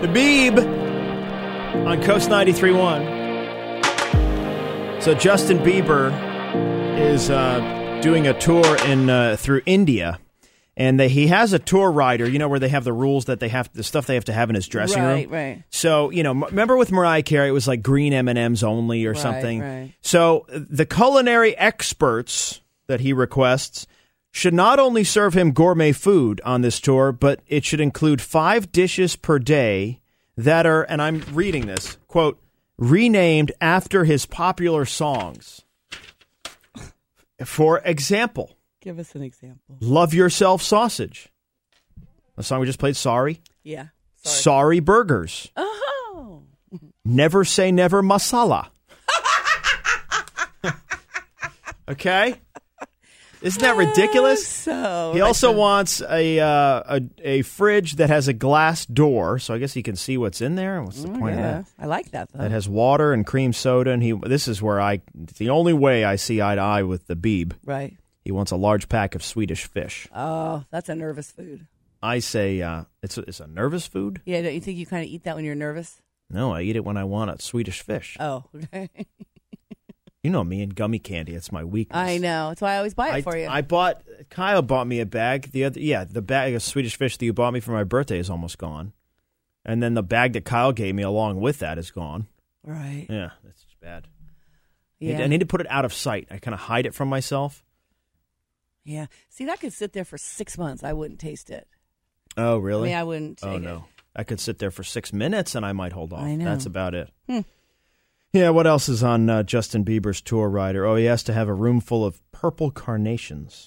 The Beeb on Coast 93.1. So Justin Bieber is doing a tour through India. And he has a tour rider, where they have the rules that the stuff they have to have in his dressing room. Right. So, remember with Mariah Carey, it was like green M&Ms only or something. Right. So the culinary experts that he requests should not only serve him gourmet food on this tour, but it should include 5 dishes per day that are, and I'm reading this, quote, renamed after his popular songs. For example... Give us an example. Love Yourself Sausage. The song we just played, Sorry. Yeah. Sorry Burgers. Oh. Never Say Never Masala. Okay? Isn't that ridiculous? He also wants a fridge that has a glass door, so I guess he can see what's in there. What's the point of that? I like that, though. That has water and cream soda, and this is where it's the only way I see eye to eye with the Beeb. Right. He wants a large pack of Swedish fish. Oh, that's a nervous food. I say it's a nervous food? Yeah, don't you think you kind of eat that when you're nervous? No, I eat it when I want a Swedish fish. Oh, okay. You know me and gummy candy. It's my weakness. I know. That's why I always buy it for you. Kyle bought me a bag. The bag of Swedish fish that you bought me for my birthday is almost gone. And then the bag that Kyle gave me along with that is gone. Right. Yeah, that's just bad. Yeah. I need to put it out of sight. I kind of hide it from myself. Yeah. See, that could sit there for 6 months. I wouldn't taste it. Oh, really? I wouldn't take it. Oh, no. I could sit there for 6 minutes and I might hold off. I know. That's about it. Yeah, what else is on Justin Bieber's tour rider? Oh, he has to have a room full of purple carnations.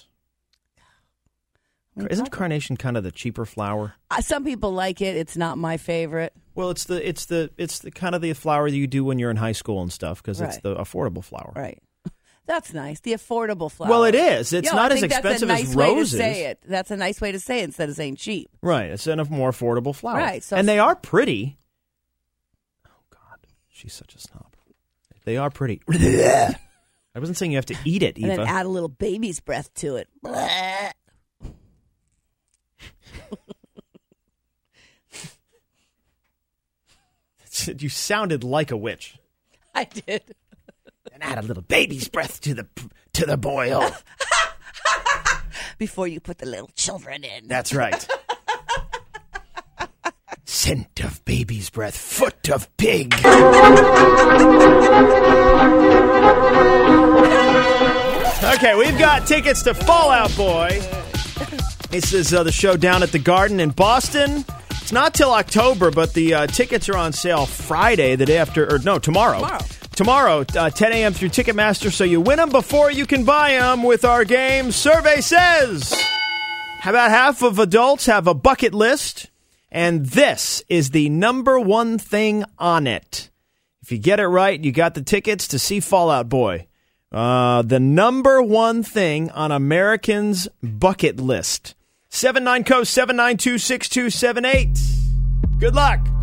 Isn't carnation kind of the cheaper flower? Some people like it. It's not my favorite. Well, it's the kind of the flower that you do when you're in high school and stuff because it's the affordable flower. Right. That's nice. The affordable flower. Well, it is. It's not as expensive as roses. Way to say it. That's a nice way to say it instead of saying cheap. Right. It's a more affordable flower. Right. So and they are pretty. Oh, God. She's such a snob. They are pretty. I wasn't saying you have to eat it, Eva. And then add a little baby's breath to it. You sounded like a witch. I did. And add a little baby's breath to the boil. Before you put the little children in. That's right. Scent of baby's breath, foot of pig. Okay, we've got tickets to Fall Out Boy. This is the show down at the Garden in Boston. It's not till October, but the tickets are on sale Friday, the day after, or no, tomorrow. Tomorrow, 10 a.m. through Ticketmaster, so you win them before you can buy them with our game. Survey says about half of adults have a bucket list, and this is the number one thing on it. If you get it right, you got the tickets to see Fall Out Boy. The number one thing on Americans' bucket list. 79 Coast 792-6278. Good luck.